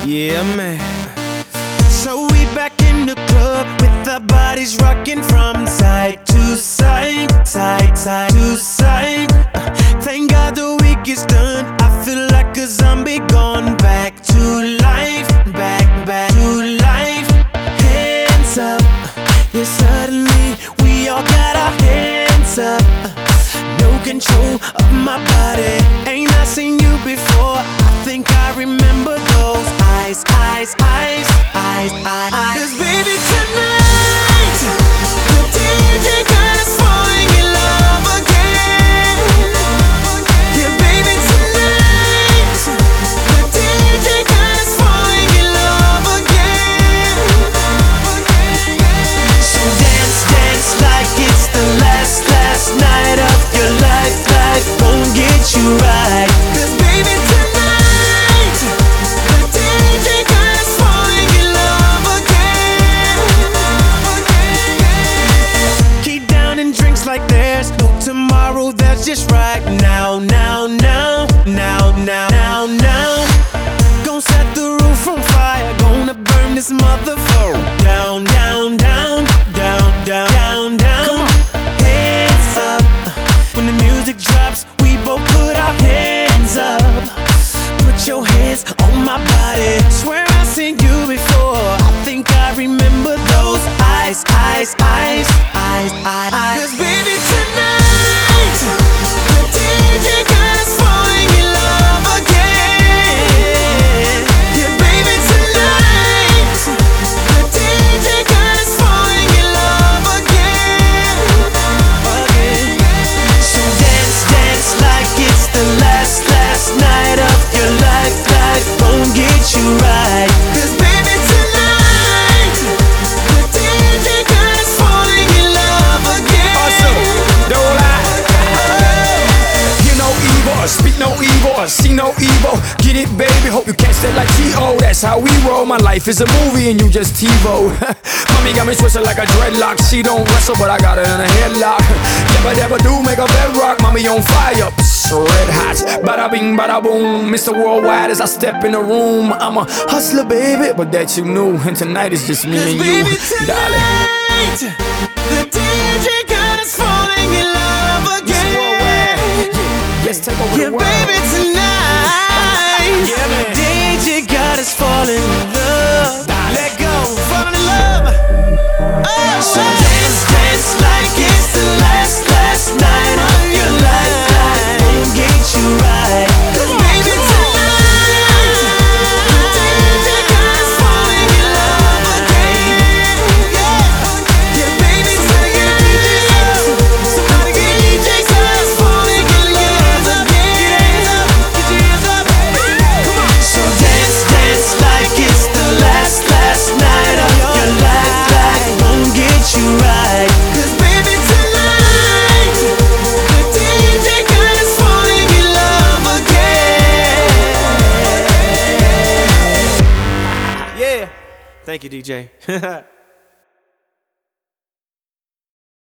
Yeah, man. So we back in the club with our bodies rocking from side to side, side to side. Thank God the week is done. I feel like a zombie gone back to life, back to life. Hands up, yeah, suddenly we all got our hands up. No control of my body. Ain't I seen you before? I think I remember those eyes. 'Cause baby tonight, the DJ got us falling in love again. Yeah, baby tonight, the DJ got us falling in love again. So dance like it's the last night of your life. Life won't get you right. 'Cause baby tonight, the DJ got us falling in love again. Keep downing drinks like there's no tomorrow. That's just right now. Gonna set the roof on fire. Gonna burn this motherfucker down. Come on, hands up. When the music drops, we both put our hands up. Put your hands on my body. Swear I've seen you before. I think I remember those eyes. 'Cause baby tonight, the DJ got us falling in love again. Yeah, baby tonight, the DJ got us falling in love again. So dance like it's the last night of your life. Life won't get you right. 'Cause baby tonight, the DJ got us falling in love again. Awesome, don't lie. Hear no evil, speak no evil, see no evil. Get it, baby, hope you catch that like T.O. That's how we roll. My life is a movie and you just TiVo. Mommy got me twisted like a dreadlock. She don't wrestle, but I got her in a headlock. Never do make a bedrock. Mommy on fire, red hot. Bada bing, bada boom. Mr. Worldwide as I step in the room. I'm a hustler, baby, but that you knew. And tonight is just me and you, Baby darling. tonight, the DJ got us falling in love again. Yes, take over Yeah, the world. baby tonight, Yeah, man. DJ got us falling in love. Let go, falling in love. Oh, so dance like it's the last night of your life. Life won't get you right. 'Cause baby tonight, the DJ got us falling in love again. Yeah, baby tonight, somebody get DJ got us falling in love again. Get your hands up. Come on. So dance like it's the last night of your life. Life won't get you right. 'Cause baby tonight, the DJ got us falling in love again. Yeah. Thank you, DJ.